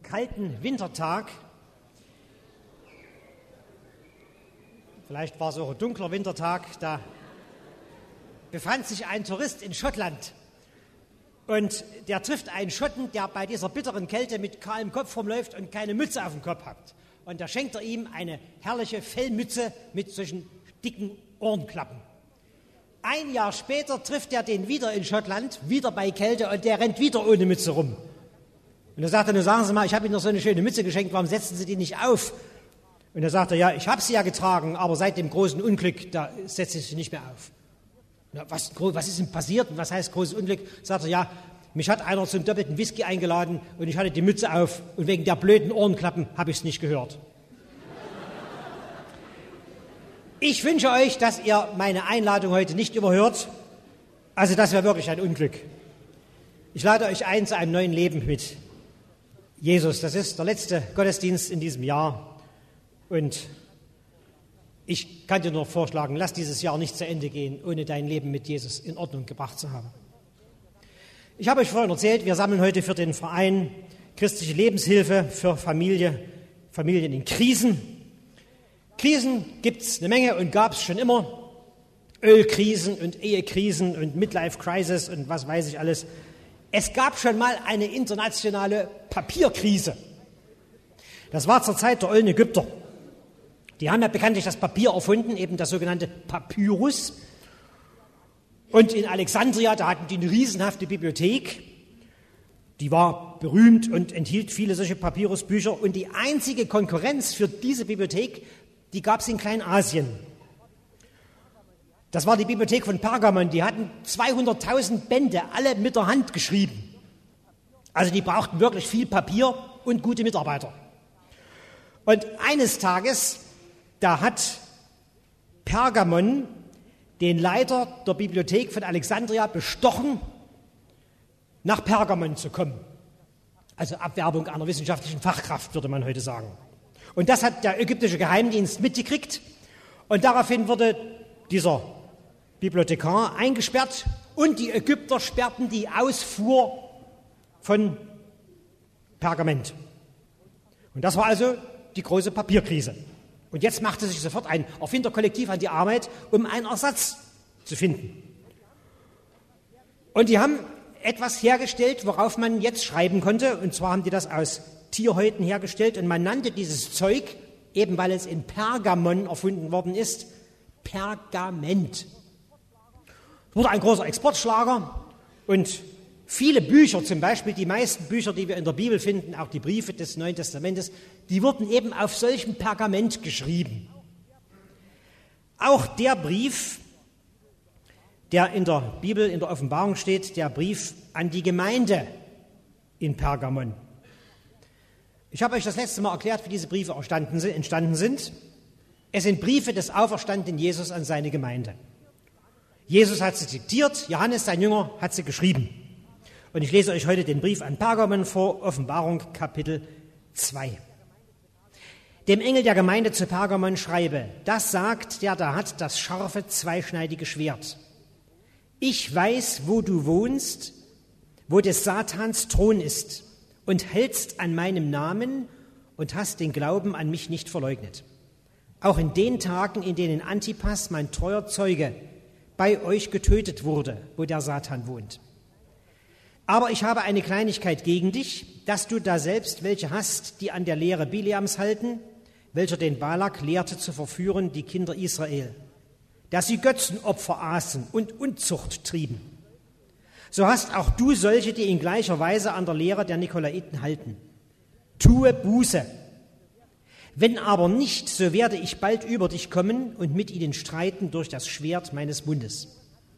kalten Wintertag, vielleicht war es auch ein dunkler Wintertag, da befand sich ein Tourist in Schottland und der trifft einen Schotten, der bei dieser bitteren Kälte mit kahlem Kopf rumläuft und keine Mütze auf dem Kopf hat. Und da schenkt er ihm eine herrliche Fellmütze mit solchen dicken Ohrenklappen. Ein Jahr später trifft er den wieder in Schottland, wieder bei Kälte, und der rennt wieder ohne Mütze rum. Und er sagt, sagen Sie mal, ich habe Ihnen noch so eine schöne Mütze geschenkt, warum setzen Sie die nicht auf? Und er sagt, ja, ich habe sie ja getragen, aber seit dem großen Unglück, da setze ich sie nicht mehr auf. Na, was ist denn passiert? Und was heißt großes Unglück? Sagt er, ja, mich hat einer zum doppelten Whisky eingeladen und ich hatte die Mütze auf und wegen der blöden Ohrenklappen habe ich es nicht gehört. Ich wünsche euch, dass ihr meine Einladung heute nicht überhört. Also das wäre wirklich ein Unglück. Ich lade euch ein zu einem neuen Leben mit Jesus. Das ist der letzte Gottesdienst in diesem Jahr. Und ich kann dir nur vorschlagen, lass dieses Jahr nicht zu Ende gehen, ohne dein Leben mit Jesus in Ordnung gebracht zu haben. Ich habe euch vorhin erzählt, wir sammeln heute für den Verein Christliche Lebenshilfe für Familien in Krisen. Krisen gibt es eine Menge und gab es schon immer. Ölkrisen und Ehekrisen und Midlife-Crisis und was weiß ich alles. Es gab schon mal eine internationale Papierkrise. Das war zur Zeit der ollen Ägypter. Die haben ja bekanntlich das Papier erfunden, eben das sogenannte Papyrus. Und in Alexandria, da hatten die eine riesenhafte Bibliothek. Die war berühmt und enthielt viele solche Papyrusbücher. Und die einzige Konkurrenz für diese Bibliothek, die gab es in Kleinasien. Das war die Bibliothek von Pergamon. Die hatten 200.000 Bände, alle mit der Hand geschrieben. Also die brauchten wirklich viel Papier und gute Mitarbeiter. Und eines Tages, da hat Pergamon den Leiter der Bibliothek von Alexandria bestochen, nach Pergamon zu kommen. Also Abwerbung einer wissenschaftlichen Fachkraft, würde man heute sagen. Und das hat der ägyptische Geheimdienst mitgekriegt. Und daraufhin wurde dieser Bibliothekar eingesperrt und die Ägypter sperrten die Ausfuhr von Pergament. Und das war also die große Papierkrise. Und jetzt machte sich sofort ein Erfinderkollektiv an die Arbeit, um einen Ersatz zu finden. Und die haben etwas hergestellt, worauf man jetzt schreiben konnte. Und zwar haben die das aus Tierhäuten hergestellt. Und man nannte dieses Zeug, eben weil es in Pergamon erfunden worden ist, Pergament. Es wurde ein großer Exportschlager und viele Bücher, zum Beispiel die meisten Bücher, die wir in der Bibel finden, auch die Briefe des Neuen Testamentes, die wurden eben auf solchem Pergament geschrieben. Auch der Brief, der in der Bibel, in der Offenbarung steht, der Brief an die Gemeinde in Pergamon. Ich habe euch das letzte Mal erklärt, wie diese Briefe entstanden sind. Es sind Briefe des auferstandenen Jesus an seine Gemeinde. Jesus hat sie diktiert, Johannes, sein Jünger, hat sie geschrieben. Und ich lese euch heute den Brief an Pergamon vor, Offenbarung Kapitel 2. Dem Engel der Gemeinde zu Pergamon schreibe, das sagt, der da hat das scharfe, zweischneidige Schwert. Ich weiß, wo du wohnst, wo des Satans Thron ist, und hältst an meinem Namen und hast den Glauben an mich nicht verleugnet. Auch in den Tagen, in denen Antipas, mein treuer Zeuge, bei euch getötet wurde, wo der Satan wohnt. Aber ich habe eine Kleinigkeit gegen dich, dass du da selbst welche hast, die an der Lehre Bileams halten, welcher den Balak lehrte zu verführen, die Kinder Israel, dass sie Götzenopfer aßen und Unzucht trieben. So hast auch du solche, die in gleicher Weise an der Lehre der Nikolaiten halten. Tue Buße. Wenn aber nicht, so werde ich bald über dich kommen und mit ihnen streiten durch das Schwert meines Mundes.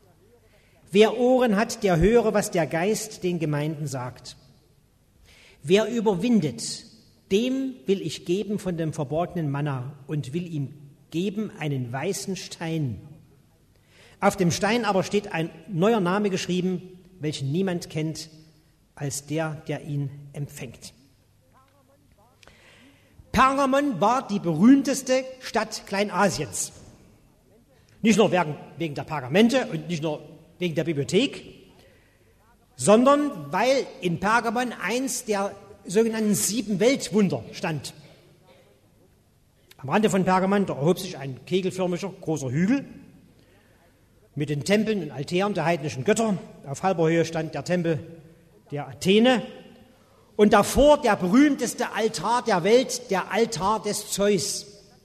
Wer Ohren hat, der höre, was der Geist den Gemeinden sagt. Wer überwindet, dem will ich geben von dem verborgenen Manna und will ihm geben einen weißen Stein. Auf dem Stein aber steht ein neuer Name geschrieben, welchen niemand kennt, als der, der ihn empfängt. Pergamon war die berühmteste Stadt Kleinasiens. Nicht nur wegen der Pergamente und nicht nur wegen der Bibliothek, sondern weil in Pergamon eins der sogenannten 7 Weltwunder stand. Am Rande von Pergamon, da erhob sich ein kegelförmiger, großer Hügel mit den Tempeln und Altären der heidnischen Götter. Auf halber Höhe stand der Tempel der Athene und davor der berühmteste Altar der Welt, der Altar des Zeus.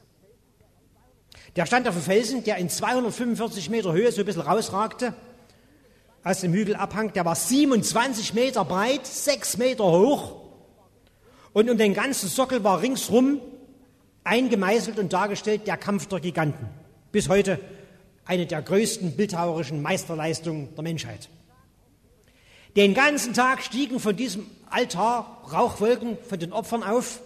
Der stand auf dem Felsen, der in 245 Meter Höhe so ein bisschen rausragte aus dem Hügelabhang. Der war 27 Meter breit, 6 Meter hoch und um den ganzen Sockel war ringsrum eingemeißelt und dargestellt der Kampf der Giganten. Bis heute eine der größten bildhauerischen Meisterleistungen der Menschheit. Den ganzen Tag stiegen von diesem Altar Rauchwolken von den Opfern auf.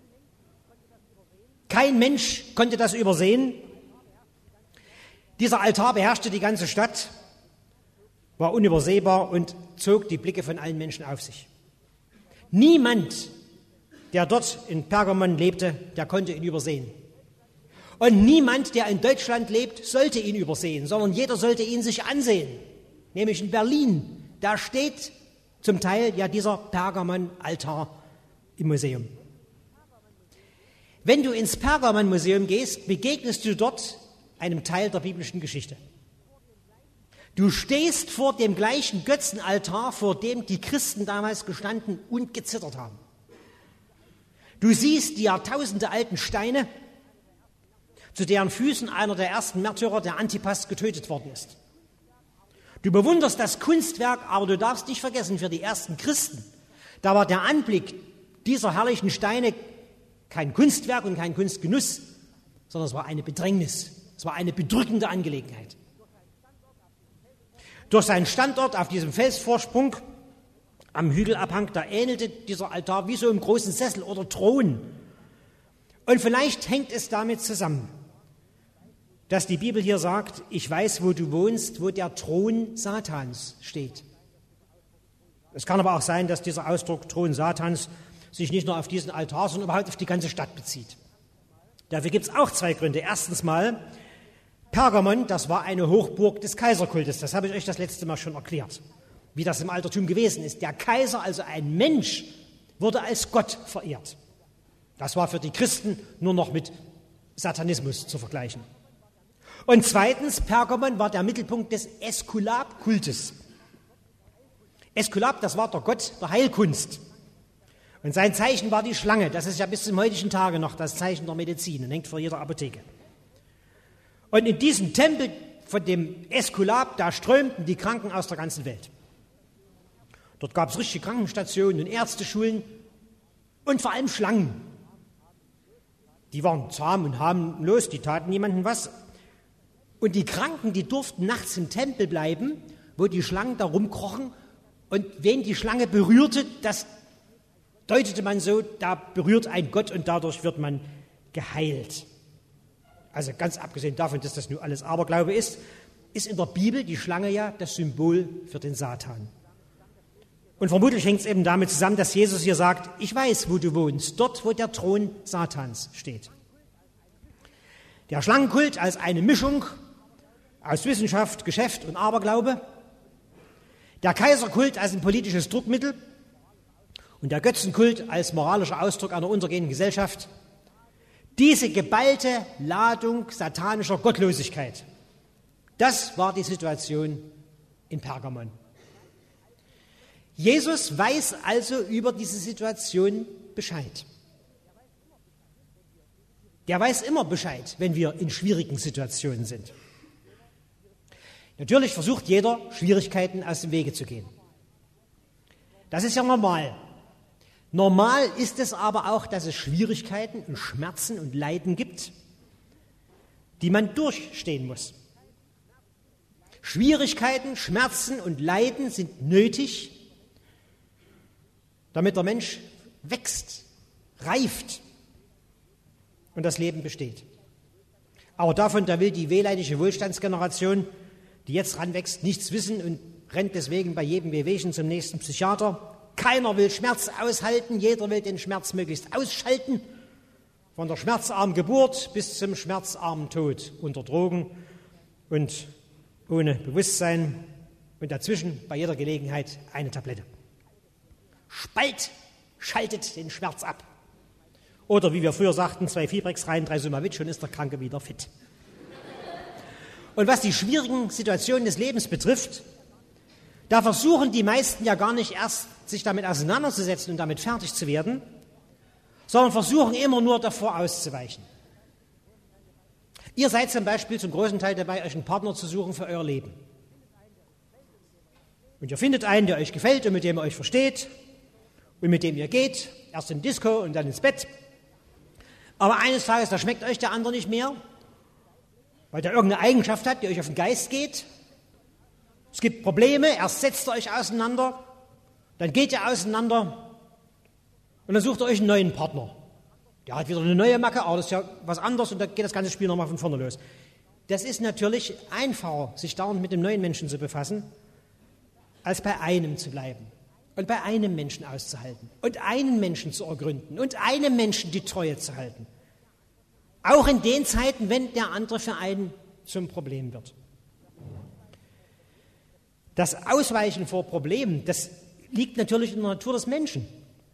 Kein Mensch konnte das übersehen. Dieser Altar beherrschte die ganze Stadt, war unübersehbar und zog die Blicke von allen Menschen auf sich. Niemand, der dort in Pergamon lebte, der konnte ihn übersehen. Und niemand, der in Deutschland lebt, sollte ihn übersehen, sondern jeder sollte ihn sich ansehen. Nämlich in Berlin. Da steht zum Teil ja dieser Pergamon-Altar im Museum. Wenn du ins Pergamon-Museum gehst, begegnest du dort einem Teil der biblischen Geschichte. Du stehst vor dem gleichen Götzenaltar, vor dem die Christen damals gestanden und gezittert haben. Du siehst die jahrtausendealten Steine, zu deren Füßen einer der ersten Märtyrer, der Antipas, getötet worden ist. Du bewunderst das Kunstwerk, aber du darfst nicht vergessen, für die ersten Christen, da war der Anblick dieser herrlichen Steine kein Kunstwerk und kein Kunstgenuss, sondern es war eine Bedrängnis, es war eine bedrückende Angelegenheit. Durch seinen Standort auf diesem Felsvorsprung am Hügelabhang, da ähnelte dieser Altar wie so einem großen Sessel oder Thron. Und vielleicht hängt es damit zusammen, dass die Bibel hier sagt, ich weiß, wo du wohnst, wo der Thron Satans steht. Es kann aber auch sein, dass dieser Ausdruck Thron Satans sich nicht nur auf diesen Altar, sondern überhaupt auf die ganze Stadt bezieht. Dafür gibt es auch 2 Gründe. Erstens mal, Pergamon, das war eine Hochburg des Kaiserkultes. Das habe ich euch das letzte Mal schon erklärt, wie das im Altertum gewesen ist. Der Kaiser, also ein Mensch, wurde als Gott verehrt. Das war für die Christen nur noch mit Satanismus zu vergleichen. Und zweitens, Pergamon war der Mittelpunkt des Äskulap-Kultes. Äskulap, das war der Gott der Heilkunst. Und sein Zeichen war die Schlange. Das ist ja bis zum heutigen Tage noch das Zeichen der Medizin und hängt vor jeder Apotheke. Und in diesem Tempel von dem Äskulap, da strömten die Kranken aus der ganzen Welt. Dort gab es richtige Krankenstationen und Ärzteschulen und vor allem Schlangen. Die waren zahm und harmlos, die taten niemandem was. Und die Kranken, die durften nachts im Tempel bleiben, wo die Schlangen da rumkrochen. Und wen die Schlange berührte, das deutete man so, da berührt ein Gott und dadurch wird man geheilt. Also ganz abgesehen davon, dass das nur alles Aberglaube ist in der Bibel die Schlange ja das Symbol für den Satan. Und vermutlich hängt es eben damit zusammen, dass Jesus hier sagt, ich weiß, wo du wohnst, dort, wo der Thron Satans steht. Der Schlangenkult als eine Mischung aus Wissenschaft, Geschäft und Aberglaube, der Kaiserkult als ein politisches Druckmittel und der Götzenkult als moralischer Ausdruck einer untergehenden Gesellschaft, diese geballte Ladung satanischer Gottlosigkeit, das war die Situation in Pergamon. Jesus weiß also über diese Situation Bescheid. Der weiß immer Bescheid, wenn wir in schwierigen Situationen sind. Natürlich versucht jeder, Schwierigkeiten aus dem Wege zu gehen. Das ist ja normal. Normal ist es aber auch, dass es Schwierigkeiten und Schmerzen und Leiden gibt, die man durchstehen muss. Schwierigkeiten, Schmerzen und Leiden sind nötig, damit der Mensch wächst, reift und das Leben besteht. Aber davon, da will die wehleidige Wohlstandsgeneration, die jetzt ranwächst, nichts wissen und rennt deswegen bei jedem Wehwehchen zum nächsten Psychiater. Keiner will Schmerz aushalten, jeder will den Schmerz möglichst ausschalten. Von der schmerzarmen Geburt bis zum schmerzarmen Tod unter Drogen und ohne Bewusstsein und dazwischen bei jeder Gelegenheit eine Tablette. schaltet den Schmerz ab. Oder wie wir früher sagten, 2 Fibrex rein, 3 Sumavit, schon ist der Kranke wieder fit. Und was die schwierigen Situationen des Lebens betrifft, da versuchen die meisten ja gar nicht erst, sich damit auseinanderzusetzen und damit fertig zu werden, sondern versuchen immer nur davor auszuweichen. Ihr seid zum Beispiel zum großen Teil dabei, euch einen Partner zu suchen für euer Leben. Und ihr findet einen, der euch gefällt und mit dem ihr euch versteht und mit dem ihr geht, erst in Disco und dann ins Bett. Aber eines Tages, da schmeckt euch der andere nicht mehr, weil der irgendeine Eigenschaft hat, die euch auf den Geist geht. Es gibt Probleme, erst setzt ihr euch auseinander, dann geht ihr auseinander und dann sucht ihr euch einen neuen Partner. Der hat wieder eine neue Macke, aber das ist ja was anderes und dann geht das ganze Spiel nochmal von vorne los. Das ist natürlich einfacher, sich dauernd mit dem neuen Menschen zu befassen, als bei einem zu bleiben und bei einem Menschen auszuhalten und einen Menschen zu ergründen und einem Menschen die Treue zu halten. Auch in den Zeiten, wenn der andere für einen zum Problem wird. Das Ausweichen vor Problemen, das liegt natürlich in der Natur des Menschen.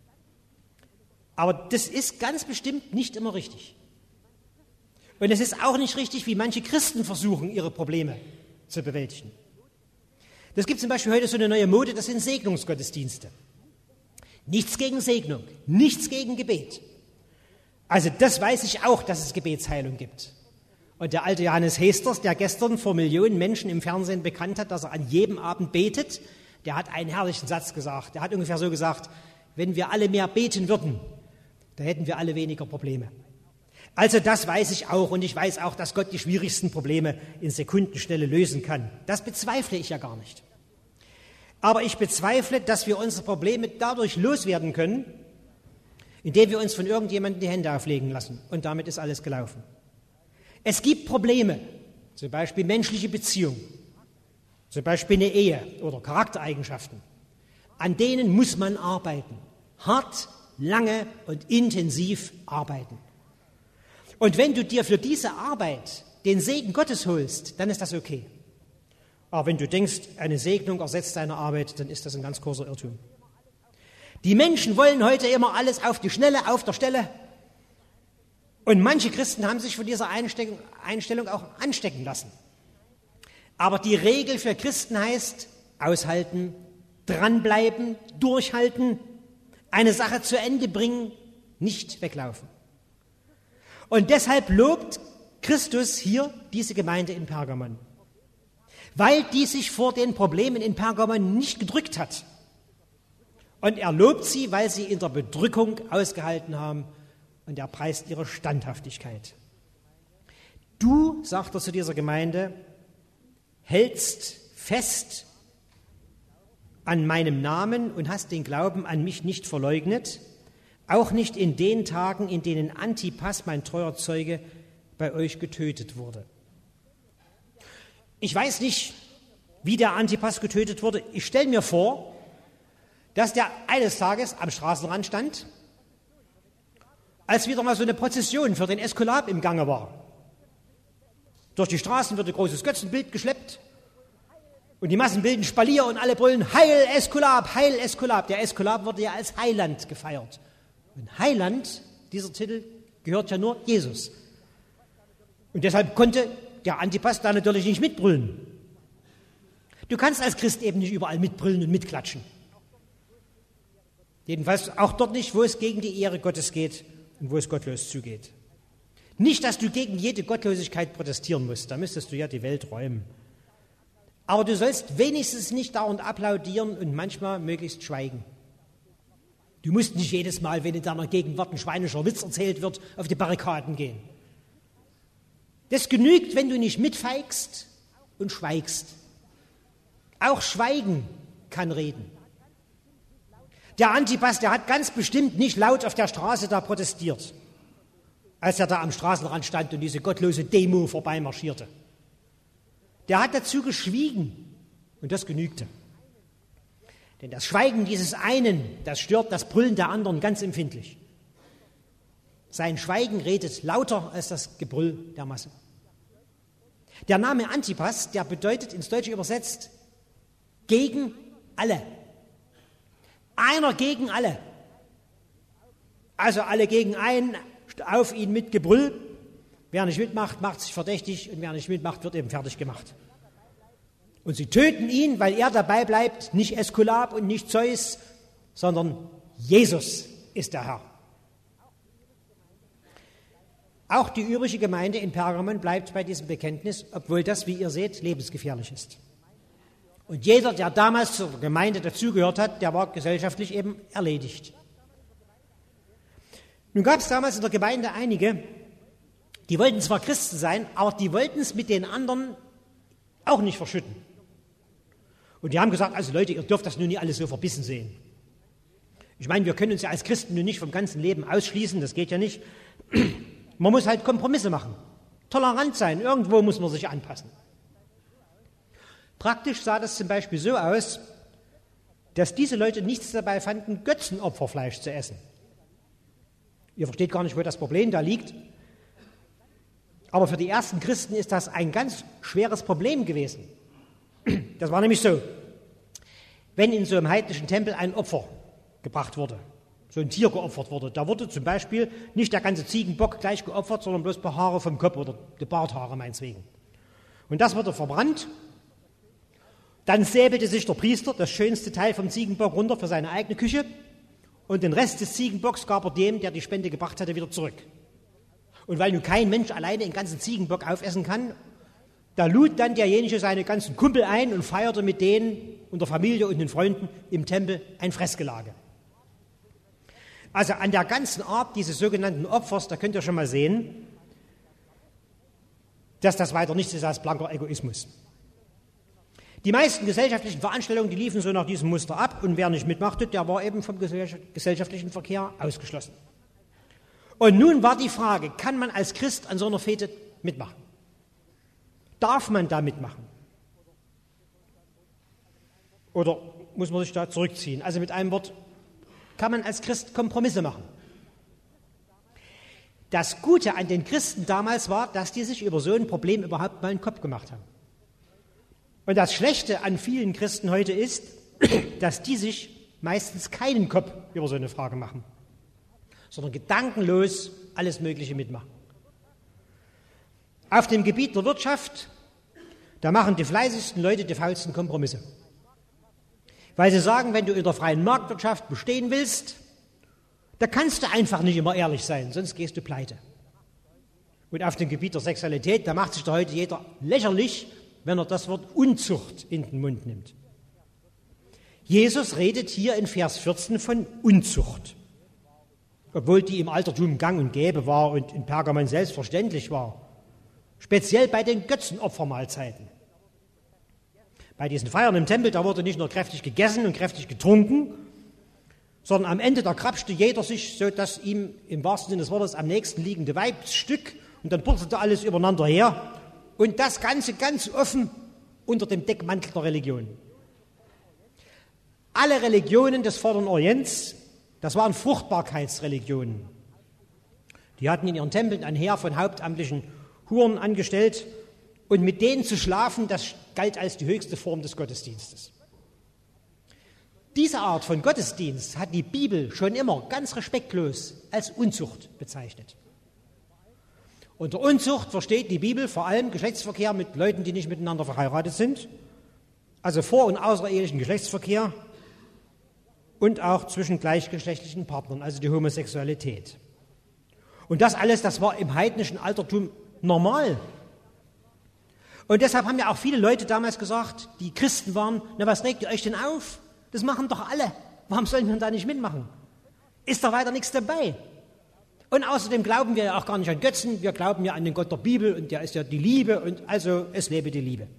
Aber das ist ganz bestimmt nicht immer richtig. Und es ist auch nicht richtig, wie manche Christen versuchen, ihre Probleme zu bewältigen. Das gibt zum Beispiel heute so eine neue Mode, das sind Segnungsgottesdienste. Nichts gegen Segnung, nichts gegen Gebet. Also das weiß ich auch, dass es Gebetsheilung gibt. Und der alte Johannes Hesters, der gestern vor Millionen Menschen im Fernsehen bekannt hat, dass er an jedem Abend betet, der hat einen herrlichen Satz gesagt. Der hat ungefähr so gesagt, wenn wir alle mehr beten würden, da hätten wir alle weniger Probleme. Also das weiß ich auch und ich weiß auch, dass Gott die schwierigsten Probleme in Sekundenschnelle lösen kann. Das bezweifle ich ja gar nicht. Aber ich bezweifle, dass wir unsere Probleme dadurch loswerden können, indem wir uns von irgendjemandem die Hände auflegen lassen und damit ist alles gelaufen. Es gibt Probleme, zum Beispiel menschliche Beziehungen, zum Beispiel eine Ehe oder Charaktereigenschaften. An denen muss man arbeiten, hart, lange und intensiv arbeiten. Und wenn du dir für diese Arbeit den Segen Gottes holst, dann ist das okay. Aber wenn du denkst, eine Segnung ersetzt deine Arbeit, dann ist das ein ganz großer Irrtum. Die Menschen wollen heute immer alles auf die Schnelle, auf der Stelle. Und manche Christen haben sich von dieser Einstellung auch anstecken lassen. Aber die Regel für Christen heißt, aushalten, dranbleiben, durchhalten, eine Sache zu Ende bringen, nicht weglaufen. Und deshalb lobt Christus hier diese Gemeinde in Pergamon, weil die sich vor den Problemen in Pergamon nicht gedrückt hat. Und er lobt sie, weil sie in der Bedrückung ausgehalten haben und er preist ihre Standhaftigkeit. Du, sagt er zu dieser Gemeinde, hältst fest an meinem Namen und hast den Glauben an mich nicht verleugnet, auch nicht in den Tagen, in denen Antipas, mein treuer Zeuge, bei euch getötet wurde. Ich weiß nicht, wie der Antipas getötet wurde. Ich stelle mir vor, dass der eines Tages am Straßenrand stand, als wieder mal so eine Prozession für den Äskulap im Gange war. Durch die Straßen wird ein großes Götzenbild geschleppt und die Massen bilden Spalier und alle brüllen, Heil Äskulap, Heil Äskulap. Der Äskulap wurde ja als Heiland gefeiert. Und Heiland, dieser Titel, gehört ja nur Jesus. Und deshalb konnte der Antipas da natürlich nicht mitbrüllen. Du kannst als Christ eben nicht überall mitbrüllen und mitklatschen. Jedenfalls auch dort nicht, wo es gegen die Ehre Gottes geht und wo es gottlos zugeht. Nicht, dass du gegen jede Gottlosigkeit protestieren musst, da müsstest du ja die Welt räumen. Aber du sollst wenigstens nicht dauernd applaudieren und manchmal möglichst schweigen. Du musst nicht jedes Mal, wenn in deiner Gegenwart ein schweinischer Witz erzählt wird, auf die Barrikaden gehen. Das genügt, wenn du nicht mitfeigst und schweigst. Auch Schweigen kann reden. Der Antipas, der hat ganz bestimmt nicht laut auf der Straße da protestiert, als er da am Straßenrand stand und diese gottlose Demo vorbeimarschierte. Der hat dazu geschwiegen und das genügte. Denn das Schweigen dieses einen, das stört das Brüllen der anderen ganz empfindlich. Sein Schweigen redet lauter als das Gebrüll der Masse. Der Name Antipas, der bedeutet ins Deutsche übersetzt gegen alle. Einer gegen alle. Also alle gegen einen, auf ihn mit Gebrüll. Wer nicht mitmacht, macht sich verdächtig und wer nicht mitmacht, wird eben fertig gemacht. Und sie töten ihn, weil er dabei bleibt, nicht Äskulap und nicht Zeus, sondern Jesus ist der Herr. Auch die übrige Gemeinde in Pergamon bleibt bei diesem Bekenntnis, obwohl das, wie ihr seht, lebensgefährlich ist. Und jeder, der damals zur Gemeinde dazugehört hat, der war gesellschaftlich eben erledigt. Nun gab es damals in der Gemeinde einige, die wollten zwar Christen sein, aber die wollten es mit den anderen auch nicht verschütten. Und die haben gesagt, also Leute, ihr dürft das nun nicht alles so verbissen sehen. Ich meine, wir können uns ja als Christen nun nicht vom ganzen Leben ausschließen, das geht ja nicht. Man muss halt Kompromisse machen, tolerant sein, irgendwo muss man sich anpassen. Praktisch sah das zum Beispiel so aus, dass diese Leute nichts dabei fanden, Götzenopferfleisch zu essen. Ihr versteht gar nicht, wo das Problem da liegt. Aber für die ersten Christen ist das ein ganz schweres Problem gewesen. Das war nämlich so, wenn in so einem heidnischen Tempel ein Opfer gebracht wurde, so ein Tier geopfert wurde, da wurde zum Beispiel nicht der ganze Ziegenbock gleich geopfert, sondern bloß ein paar Haare vom Kopf oder die Barthaare meinetwegen. Und das wurde verbrannt. Dann säbelte sich der Priester das schönste Teil vom Ziegenbock runter für seine eigene Küche und den Rest des Ziegenbocks gab er dem, der die Spende gebracht hatte, wieder zurück. Und weil nun kein Mensch alleine den ganzen Ziegenbock aufessen kann, da lud dann derjenige seine ganzen Kumpel ein und feierte mit denen und der Familie und den Freunden im Tempel ein Fressgelage. Also an der ganzen Art dieses sogenannten Opfers, da könnt ihr schon mal sehen, dass das weiter nichts ist als blanker Egoismus. Die meisten gesellschaftlichen Veranstaltungen, die liefen so nach diesem Muster ab und wer nicht mitmachte, der war eben vom gesellschaftlichen Verkehr ausgeschlossen. Und nun war die Frage, kann man als Christ an so einer Fete mitmachen? Darf man da mitmachen? Oder muss man sich da zurückziehen? Also mit einem Wort, kann man als Christ Kompromisse machen? Das Gute an den Christen damals war, dass die sich über so ein Problem überhaupt mal einen Kopf gemacht haben. Und das Schlechte an vielen Christen heute ist, dass die sich meistens keinen Kopf über so eine Frage machen, sondern gedankenlos alles Mögliche mitmachen. Auf dem Gebiet der Wirtschaft, da machen die fleißigsten Leute die faulsten Kompromisse. Weil sie sagen, wenn du in der freien Marktwirtschaft bestehen willst, da kannst du einfach nicht immer ehrlich sein, sonst gehst du pleite. Und auf dem Gebiet der Sexualität, da macht sich da heute jeder lächerlich, wenn er das Wort Unzucht in den Mund nimmt. Jesus redet hier in Vers 14 von Unzucht, obwohl die im Altertum gang und gäbe war und in Pergamon selbstverständlich war, speziell bei den Götzenopfermahlzeiten. Bei diesen Feiern im Tempel, da wurde nicht nur kräftig gegessen und kräftig getrunken, sondern am Ende da krapschte jeder sich so das ihm im wahrsten Sinne des Wortes am nächsten liegende Weibsstück und dann purzelte alles übereinander her. Und das Ganze ganz offen unter dem Deckmantel der Religion. Alle Religionen des Vorderen Orients, das waren Fruchtbarkeitsreligionen. Die hatten in ihren Tempeln ein Heer von hauptamtlichen Huren angestellt und mit denen zu schlafen, das galt als die höchste Form des Gottesdienstes. Diese Art von Gottesdienst hat die Bibel schon immer ganz respektlos als Unzucht bezeichnet. Unter Unzucht versteht die Bibel vor allem Geschlechtsverkehr mit Leuten, die nicht miteinander verheiratet sind, also vor- und außerehelichen Geschlechtsverkehr und auch zwischen gleichgeschlechtlichen Partnern, also die Homosexualität. Und das alles, das war im heidnischen Altertum normal. Und deshalb haben ja auch viele Leute damals gesagt, die Christen waren, na was regt ihr euch denn auf? Das machen doch alle. Warum sollen wir da nicht mitmachen? Ist da weiter nichts dabei? Und außerdem glauben wir ja auch gar nicht an Götzen, wir glauben ja an den Gott der Bibel und der ist ja die Liebe und also es lebe die Liebe.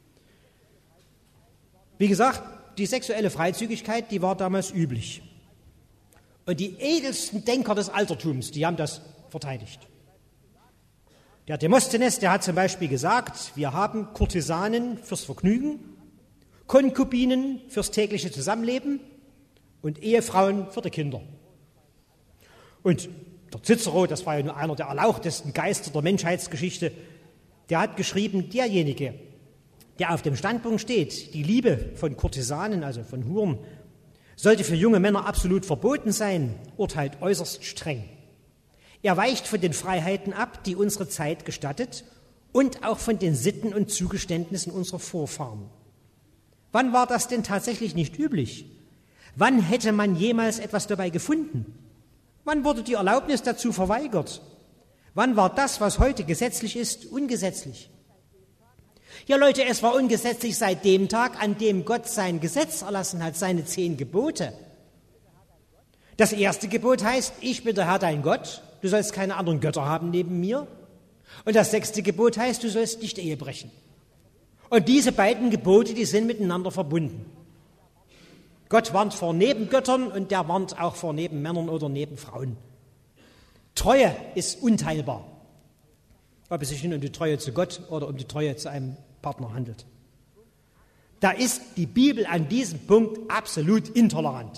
Wie gesagt, die sexuelle Freizügigkeit, die war damals üblich. Und die edelsten Denker des Altertums, die haben das verteidigt. Der Demosthenes, der hat zum Beispiel gesagt, wir haben Kurtisanen fürs Vergnügen, Konkubinen fürs tägliche Zusammenleben und Ehefrauen für die Kinder. Und der Cicero, das war ja nur einer der erlauchtesten Geister der Menschheitsgeschichte, der hat geschrieben, derjenige, der auf dem Standpunkt steht, die Liebe von Kurtisanen, also von Huren, sollte für junge Männer absolut verboten sein, urteilt äußerst streng. Er weicht von den Freiheiten ab, die unsere Zeit gestattet, und auch von den Sitten und Zugeständnissen unserer Vorfahren. Wann war das denn tatsächlich nicht üblich? Wann hätte man jemals etwas dabei gefunden? Wann wurde die Erlaubnis dazu verweigert? Wann war das, was heute gesetzlich ist, ungesetzlich? Ja, Leute, es war ungesetzlich seit dem Tag, an dem Gott sein Gesetz erlassen hat, seine 10 Gebote. Das erste Gebot heißt, ich bin der Herr dein Gott, du sollst keine anderen Götter haben neben mir. Und das 6. Gebot heißt, du sollst nicht Ehe brechen. Und diese beiden Gebote, die sind miteinander verbunden. Gott warnt vor Nebengöttern und der warnt auch vor Nebenmännern oder Nebenfrauen. Treue ist unteilbar, ob es sich nun um die Treue zu Gott oder um die Treue zu einem Partner handelt. Da ist die Bibel an diesem Punkt absolut intolerant.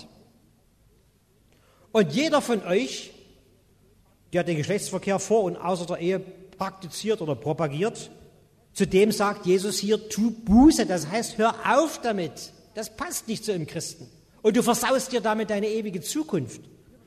Und jeder von euch, der den Geschlechtsverkehr vor und außer der Ehe praktiziert oder propagiert, zu dem sagt Jesus hier, tu Buße, das heißt, hör auf damit. Das passt nicht zu einem Christen. Und du versaust dir damit deine ewige Zukunft.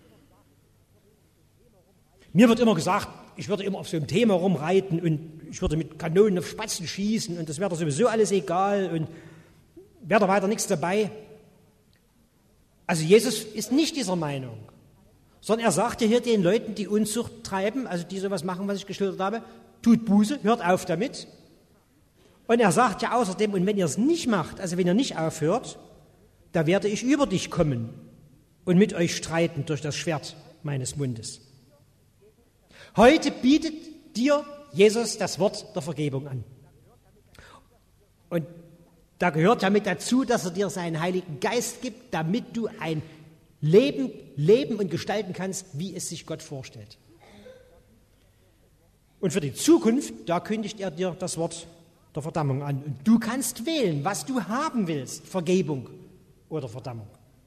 Mir wird immer gesagt, ich würde immer auf so einem Thema rumreiten und ich würde mit Kanonen auf Spatzen schießen und das wäre doch sowieso alles egal und wäre da weiter nichts dabei. Also Jesus ist nicht dieser Meinung, sondern er sagte hier den Leuten, die Unzucht treiben, also die sowas machen, was ich geschildert habe, tut Buße, hört auf damit. Und er sagt ja außerdem, und wenn ihr es nicht macht, also wenn ihr nicht aufhört, da werde ich über dich kommen und mit euch streiten durch das Schwert meines Mundes. Heute bietet dir Jesus das Wort der Vergebung an. Und da gehört damit dazu, dass er dir seinen Heiligen Geist gibt, damit du ein Leben leben und gestalten kannst, wie es sich Gott vorstellt. Und für die Zukunft, da kündigt er dir das Wort der Verdammung an. Und du kannst wählen, was du haben willst, Vergebung oder Verdammung.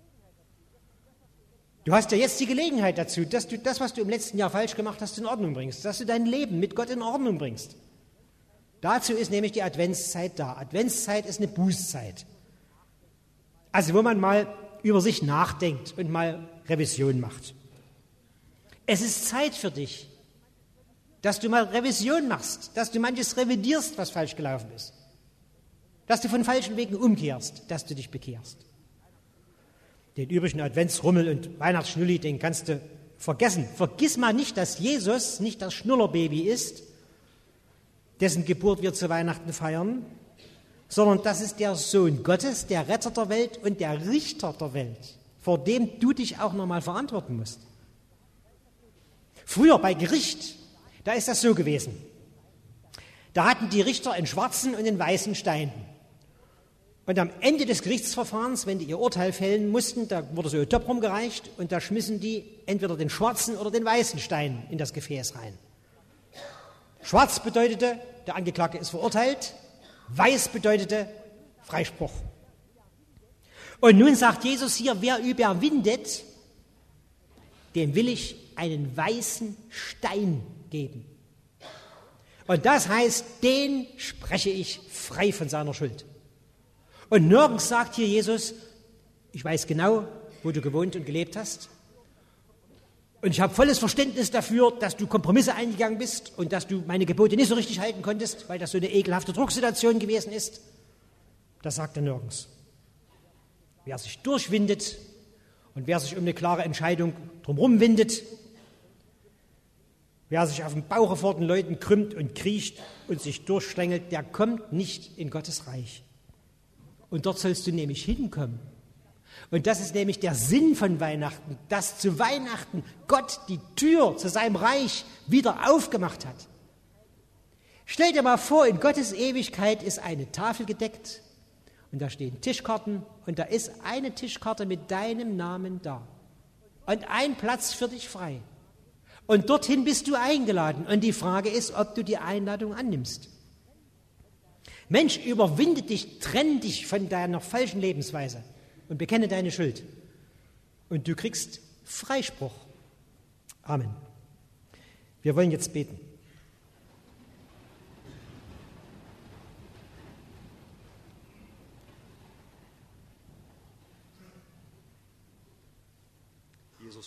Du hast ja jetzt die Gelegenheit dazu, dass du das, was du im letzten Jahr falsch gemacht hast, in Ordnung bringst, dass du dein Leben mit Gott in Ordnung bringst. Dazu ist nämlich die Adventszeit da. Adventszeit ist eine Bußzeit. Also wo man mal über sich nachdenkt und mal Revision macht. Es ist Zeit für dich, dass du mal Revision machst, dass du manches revidierst, was falsch gelaufen ist, dass du von falschen Wegen umkehrst, dass du dich bekehrst. Den übrigen Adventsrummel und Weihnachtsschnulli, den kannst du vergessen. Vergiss mal nicht, dass Jesus nicht das Schnullerbaby ist, dessen Geburt wir zu Weihnachten feiern, sondern das ist der Sohn Gottes, der Retter der Welt und der Richter der Welt, vor dem du dich auch nochmal verantworten musst. Früher bei Gericht, da ist das so gewesen. Da hatten die Richter einen schwarzen und einen weißen Stein. Und am Ende des Gerichtsverfahrens, wenn die ihr Urteil fällen mussten, da wurde so ein Topf rumgereicht und da schmissen die entweder den schwarzen oder den weißen Stein in das Gefäß rein. Schwarz bedeutete, der Angeklagte ist verurteilt, weiß bedeutete Freispruch. Und nun sagt Jesus hier, wer überwindet, dem will ich einen weißen Stein geben. Und das heißt, den spreche ich frei von seiner Schuld. Und nirgends sagt hier Jesus, ich weiß genau, wo du gewohnt und gelebt hast. Und ich habe volles Verständnis dafür, dass du Kompromisse eingegangen bist und dass du meine Gebote nicht so richtig halten konntest, weil das so eine ekelhafte Drucksituation gewesen ist. Das sagt er nirgends. Wer sich durchwindet und wer sich um eine klare Entscheidung drumherum windet, wer sich auf dem Bauche vor den Leuten krümmt und kriecht und sich durchschlängelt, der kommt nicht in Gottes Reich. Und dort sollst du nämlich hinkommen. Und das ist nämlich der Sinn von Weihnachten, dass zu Weihnachten Gott die Tür zu seinem Reich wieder aufgemacht hat. Stell dir mal vor, in Gottes Ewigkeit ist eine Tafel gedeckt und da stehen Tischkarten und da ist eine Tischkarte mit deinem Namen da und ein Platz für dich frei. Und dorthin bist du eingeladen und die Frage ist, ob du die Einladung annimmst. Mensch, überwinde dich, trenn dich von deiner falschen Lebensweise und bekenne deine Schuld. Und du kriegst Freispruch. Amen. Wir wollen jetzt beten.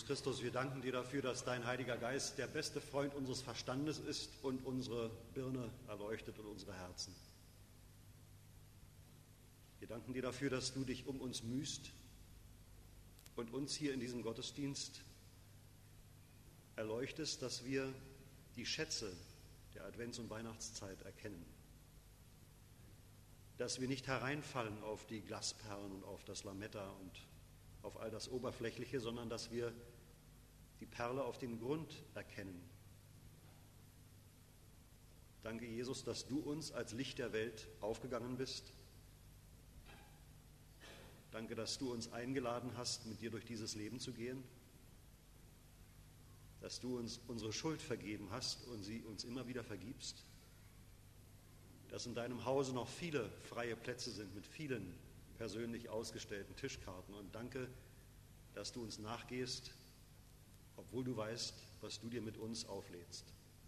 Christus, wir danken dir dafür, dass dein Heiliger Geist der beste Freund unseres Verstandes ist und unsere Birne erleuchtet und unsere Herzen. Wir danken dir dafür, dass du dich um uns mühst und uns hier in diesem Gottesdienst erleuchtest, dass wir die Schätze der Advents- und Weihnachtszeit erkennen. Dass wir nicht hereinfallen auf die Glasperlen und auf das Lametta und auf all das Oberflächliche, sondern dass wir die Perle auf dem Grund erkennen. Danke, Jesus, dass du uns als Licht der Welt aufgegangen bist. Danke, dass du uns eingeladen hast, mit dir durch dieses Leben zu gehen. Dass du uns unsere Schuld vergeben hast und sie uns immer wieder vergibst. Dass in deinem Hause noch viele freie Plätze sind mit vielen persönlich ausgestellten Tischkarten. Und danke, dass du uns nachgehst, obwohl du weißt, was du dir mit uns auflädst.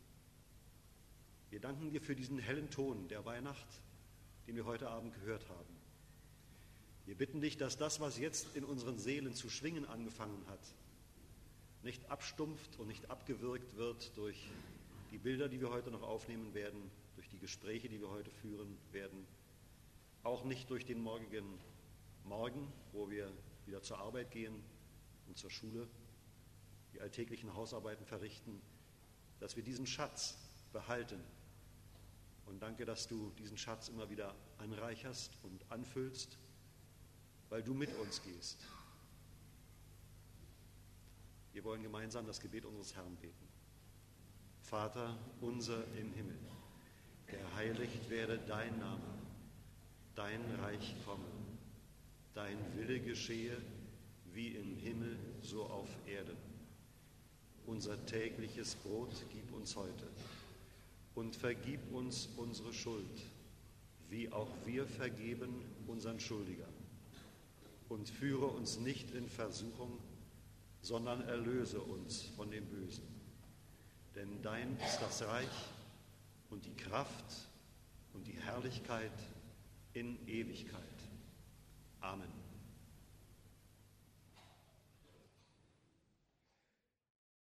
Wir danken dir für diesen hellen Ton der Weihnacht, den wir heute Abend gehört haben. Wir bitten dich, dass das, was jetzt in unseren Seelen zu schwingen angefangen hat, nicht abstumpft und nicht abgewürgt wird durch die Bilder, die wir heute noch aufnehmen werden, durch die Gespräche, die wir heute führen werden, auch nicht durch den morgigen Morgen, wo wir wieder zur Arbeit gehen und zur Schule, die alltäglichen Hausarbeiten verrichten, dass wir diesen Schatz behalten. Und danke, dass du diesen Schatz immer wieder anreicherst und anfüllst, weil du mit uns gehst. Wir wollen gemeinsam das Gebet unseres Herrn beten. Vater unser im Himmel, geheiligt werde dein Name, dein Reich komme, dein Wille geschehe, wie im Himmel, so auf Erden. Unser tägliches Brot gib uns heute und vergib uns unsere Schuld, wie auch wir vergeben unseren Schuldigern. Und führe uns nicht in Versuchung, sondern erlöse uns von dem Bösen. Denn dein ist das Reich und die Kraft und die Herrlichkeit in Ewigkeit. Amen.